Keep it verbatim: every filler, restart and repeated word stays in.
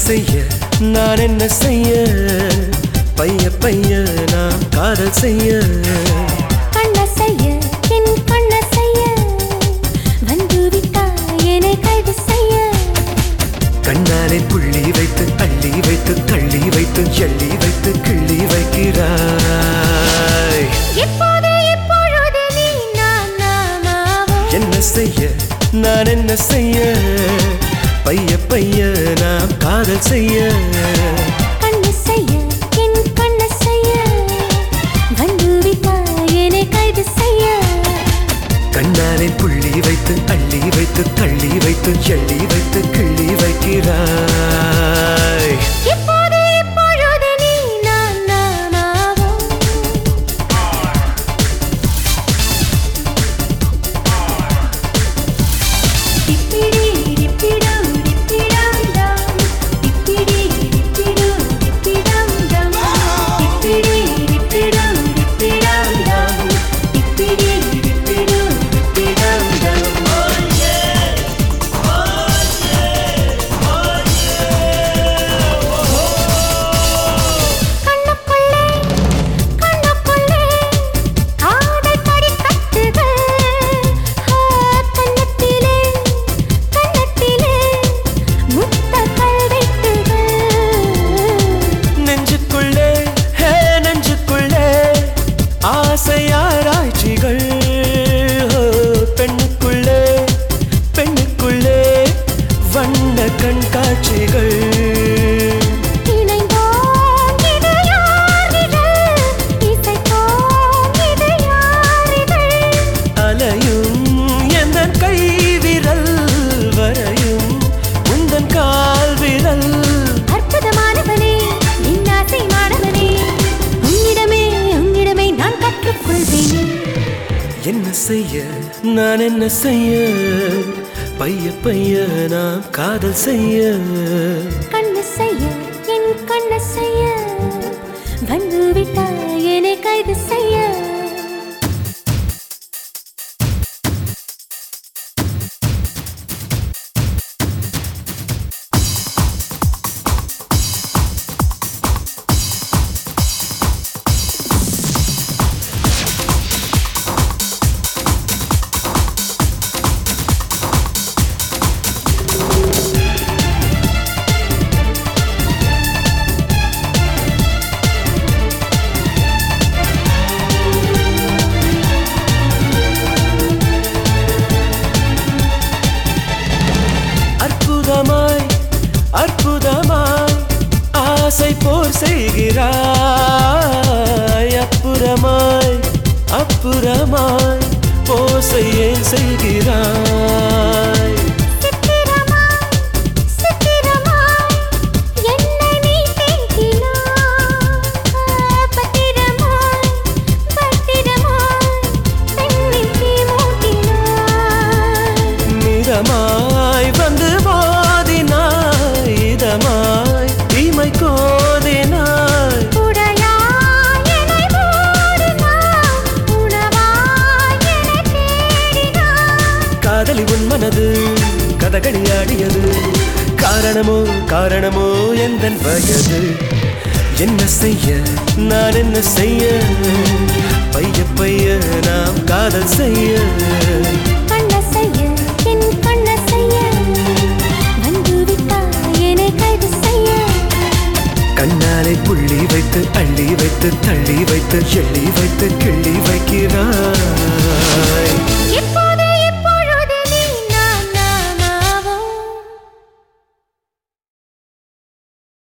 செய்ய நான் என்ன செய்ய பைய பைய நான் காதல் செய்ய கண்ண செய்ய என் கண்ண செய்ய வந்து விட்டாய் என்னை கைது செய்ய கண்ணாலே புள்ளி வைத்து அள்ளி வைத்து தள்ளி வைத்து எள்ளி வைத்து கிள்ளி வைக்கிறாய் இப்போது இப்பொழுது நீ நான் நாமாவோம் என்ன செய்ய நான் என்ன செய்ய பைய பைய நாம் காதல் செய்ய கண்ண செய்ய என் கண்ண செய்ய வந்து விட்டாய் என்னை கைது செய்ய கண்ணாலே புள்ளி வைத்து அள்ளி வைத்து தள்ளி வைத்து எள்ளி வைத்து கிள்ளி வைக்கிறாய் இப்போது இப்பொழுது நீ நான் நாமாவோம் டிப்பிடி டிப்பிடம் டிப்பிடம் டம் டிப்பிடி டிப்பிடு டிப்பிடம் டம் டிப்பிடி டிப்பிடம் டிப்பிடம் டம் டிப்பிடி டிப்பிடு டிப்பிடம் டம் கண்ணுக்குள்ளே கண்ணுக்குள்ளே காதல் படிக்கட்டுகள் கண்ணத்திலே கண்ணத்திலே முத்த கல்வெட்டுகள் நெஞ்சுக்குள்ளே ஹே நெஞ்சுக்குள்ளே ஆசையாராய்ச்சிகள் பெண்ணுக்குள்ளே பெண்ணுக்குள்ளே வண்ண கண்காட்சிகள் இணைந்தோம் இது யாரிதழ் இசைத்தோம் இது யாரிதழ் அலையும் எந்த கை விரல் வரையும் உந்தன் கால் விரல் அற்புதமானவனே என் ஆசை மாணவனே உன்னிடமே உன்னிடமே நான் கற்றுக்கொள்வேனே என்ன செய்ய நான் என்ன செய்ய பைய பைய நாம் காதல் செய்ய கண்ண செய்ய என் கண்ண செய்ய வந்து விட்டாய் என்னை கைது செய்ய அற்புதமாய் அற்புதமாய் ஆசை போர் செய்கிறாய் அப்புறமாய் அப்புறமாய் போசை ஏன் செய்கிறாய் சித்திரமாய் சித்திரமாய் என்னை நீ தேக்கினாய் பத்திரமாய் பத்திரமாய் பெண்ணில் தீ மூட்டினாய் மிதமாய் வந்து மோதினாய் இதமாய் தீமை கோதினாய் உடையாய் என்னை மூடினாய் உணவாய் என்னை தேடினாய் காதலி உன் மனது கதகளி ஆடியது காரணமோ காரணமோ எந்தன் வயது என்ன செய்ய நான் என்ன செய்ய பைய பைய நாம் காதல் செய்ய கண்ண செய்ய என் கண்ண செய்ய வந்து விட்டாய் என்னை கைது செய்ய கண்ணாலே புள்ளி வைத்து அள்ளி வைத்து தள்ளி வைத்து எள்ளி வைத்து கிள்ளி வைக்கிறாய்